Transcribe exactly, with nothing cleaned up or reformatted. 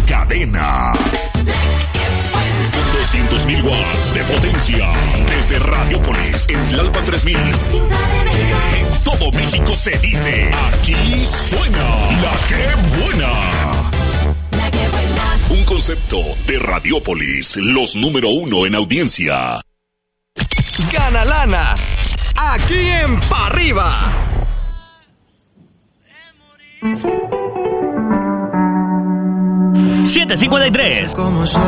cadena. Con doscientos mil watts de potencia. Desde Radiópolis, en Tlalpan tres mil. En todo México se dice, aquí suena La Que Buena. Un concepto de Radiópolis, los número uno en audiencia. Gana lana, aquí en Pa' Arriba. siete cincuenta y tres. Como soy